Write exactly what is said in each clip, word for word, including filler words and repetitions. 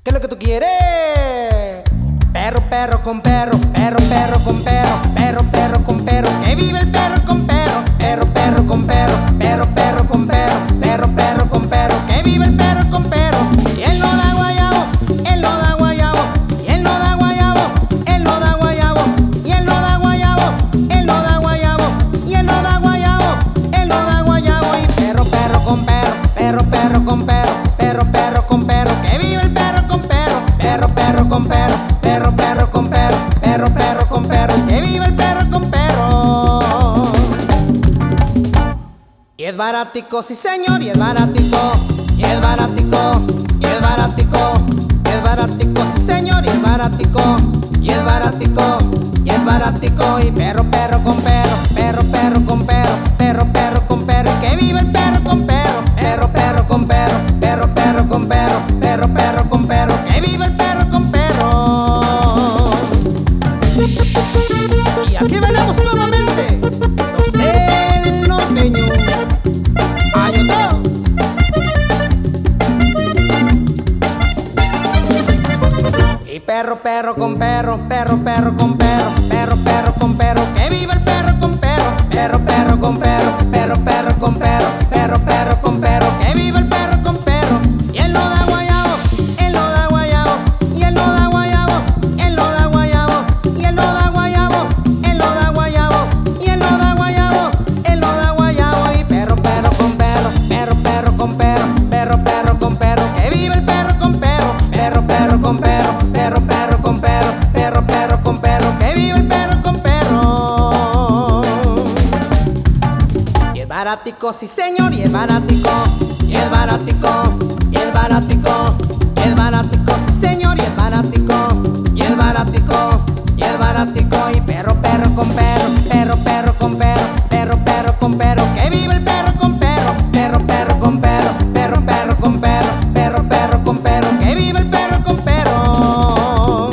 ¿Qué es lo que tú quieres? Perro, perro con perro, perro, perro con perro, perro, perro con perro, que vive el perro con perro, perro, perro con perro, perro, perro con perro, perro, perro con perro, que vive el perro con perro. Y él no da guayabo, él no da guayabo, y él no da guayabo, él no da guayabo, y él no da guayabo, él no da guayabo, y él no da guayabo, él no da guayabo. Y perro, perro con perro, perro, perro con perro, perro, perro con perro, que vive el perro con perro, perro, perro con perro, perro, perro con perro, perro, perro con perro, que vive el perro con perro. Y es baratico, sí señor, y es baratico, y es baratico, y es baratico, y es baratico, sí señor, y es baratico, y es baratico, y es baratico. Y perro, perro con perro, perro, perro con perro, perro, perro con perro, que vive el perro con perro, perro, perro con perro, perro, perro con perro, perro, perro con perro, que vive el perro con perro. Y aquí venimos nuevamente, los del norteño. Hay otro. Y perro, perro con perro, perro, perro con perro, perro, perro con perro, que vive el perro con perro, perro, perro con perro, perro, perro con perro, perro, perro con perro, que vive el perro con perro. Y él no da guayabo, él no da guayabo, y él no da guayabo, él no da guayabo, y él no da guayabo, él no da guayabo, y él no da guayabo, él no da guayabo. Y perro, perro con perro, perro, perro con perro, perro, perro con perro, que vive el perro con perro, perro, perro con perro, perro, perro con perro, perro, perro con perro, que vive el perro con perro. Y es baratico, sí señor, y es baratico, y es baratico, y es baratico, y es baratico, sí señor, y es baratico, y es baratico, y es baratico. Y perro, perro con perro, perro, perro con perro, perro, perro con perro, que vive el perro con perro, perro, perro con perro, perro, perro con perro, perro, perro con perro, que vive el perro con perro.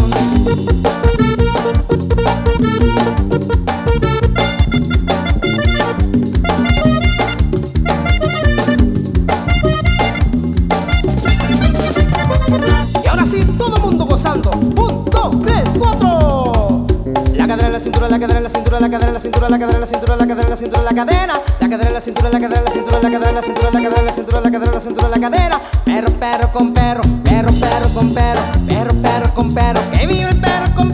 Y ahora sí, todo el mundo gozando. Un, dos, tres, cuatro. La cadera en la cintura, la cadera en la cintura, la cadera en la cintura, la cadera en la cintura, la cadera en la cintura, la cadera, la cadera en la cintura, la cadera en la cintura, la cadera en la cintura, la cadera en la cintura, la cadera en la cintura, la cadera. Perro, perro con perro, perro, perro con perro, perro, perro con perro, que vive el perro con